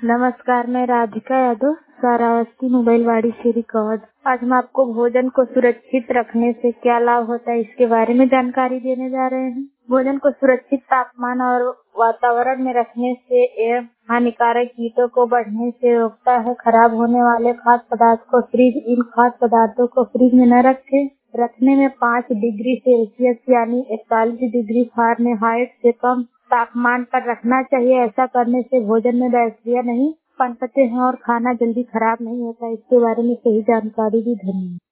नमस्कार, मैं राधिका यादव, सरावस्ती मोबाइल वाड़ी से रिकॉर्ड। आज हम आपको भोजन को सुरक्षित रखने से क्या लाभ होता है इसके बारे में जानकारी देने जा रहे हैं। भोजन को सुरक्षित तापमान और वातावरण में रखने से यह हानिकारक कीटों को बढ़ने से रोकता है। खराब होने वाले खाद्य पदार्थ को इन खाद्य पदार्थों को फ्रिज में न रखें। रखने में 5 डिग्री सेल्सियस यानी 41 डिग्री फ़ारेनहाइट से कम तापमान पर रखना चाहिए। ऐसा करने से भोजन में बैक्टीरिया नहीं पनपते हैं और खाना जल्दी खराब नहीं होता। इसके बारे में सही जानकारी भी धन्यवाद।